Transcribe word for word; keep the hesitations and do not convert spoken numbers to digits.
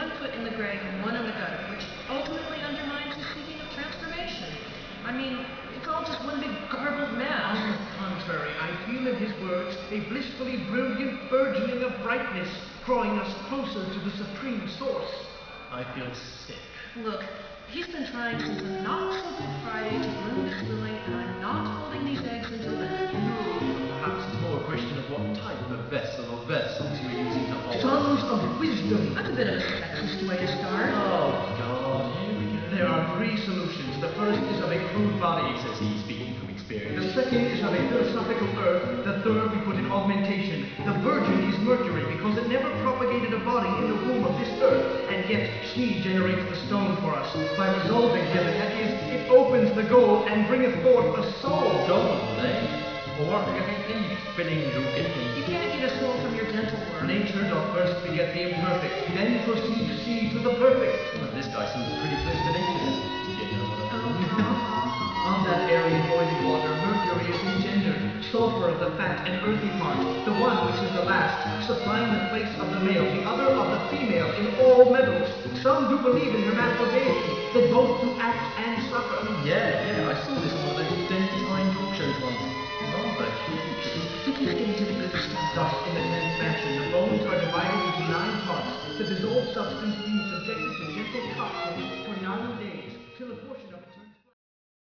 one foot in the grave and one in the gutter, which ultimately undermines his seeking of transformation. I mean, it's all just one big garbled mass. On the contrary, I feel in his words a blissfully brilliant burgeoning of brightness, drawing us closer to the supreme source. I feel sick. Look, he's been trying since a not-so-good Friday to bloom this lily, and I'm not holding these eggs until then. Perhaps it's more a question of what type of vessel or vessels you're using to hold. Sons of wisdom! That's a bit of a sexist way to start. Oh, God, here we go. There are three solutions. The first is of a crude body. Says he, speaking from The experience. second is of a philosophical earth. The third we put in augmentation. The virgin is Mercury because it never propagated a body in the womb of this earth, and yet she generates the stone for us. By resolving heaven, that is, it opens the gold and bringeth forth a soul. Gold, eh? Or a spinning You can't get a soul from your dental work. Nature doth first beget the imperfect, then proceeds she to the perfect. Well, this guy seems pretty close to nature then. You know what I mean? On that airy boiling water, Mercury is engendered, sulfur of the fat and earthy part, the one which is the last, supplying the place of the male, the other of the female in all metals. Some do believe in hermaphrodity, that both do act and suffer. Yeah, yeah, I saw this on one of those dentine talk shows once. Rather huge. I think he's getting to the good stuff. Thus, in the tenth mansion, the bones are divided into nine parts, the dissolved substance being subjected to gentle touch for nine days, till a portion of it turns